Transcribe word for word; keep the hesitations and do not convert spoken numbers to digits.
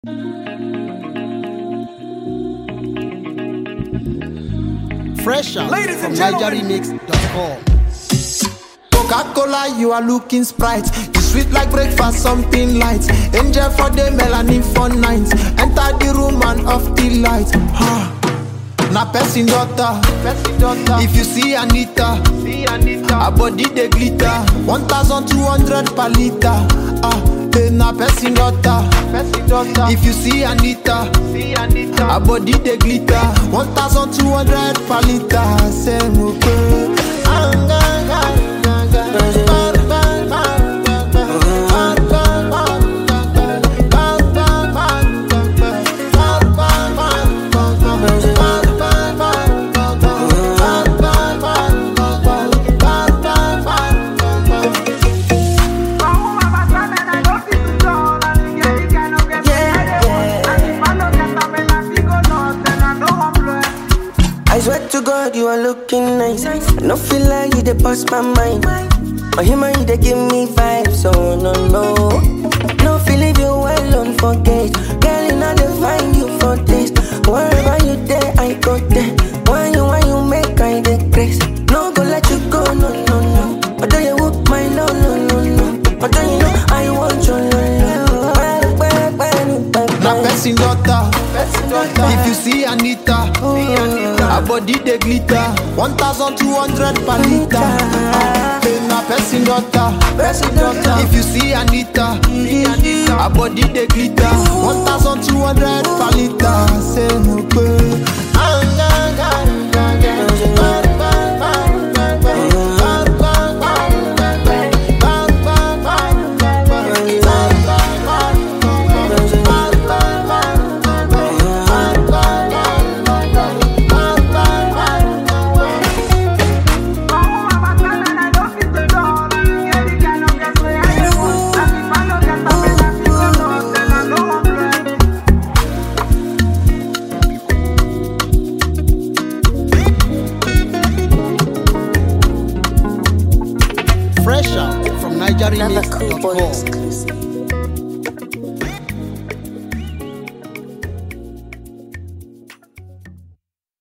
Fresh out from Niger Remix dot com. Coca-Cola, you are looking Sprite. You sweet like breakfast, something light. Angel for the melanin for night. Enter the room and off the light. Ha. Na person daughter. If you see Anita, see Anita. Her body they glitter. One thousand two hundred per liter. Ah, hey, na person daughter. If you see Anita, see Anita. Her body they glitter. One thousand two hundred per liter. Say mo pe. I swear to God, you are looking nice. I no feel like you dey bust my mind. But him and you dey give me vibes, oh no no. No feel leave you alone for days. Girl, you know they find you for days. Wherever you there, I go there. When you when you make I dey grace. No go let you go, no no no. But do you whoop my no no no no. But do you know I want your love. Na person daughter. If you see Anita, her body they glitter. One thousand two hundred per liter. Hey, na person daughter. If you see Anita, her body they glitter. One thousand two hundred per liter. Say no good. Fresh out from Niger Remix dot com.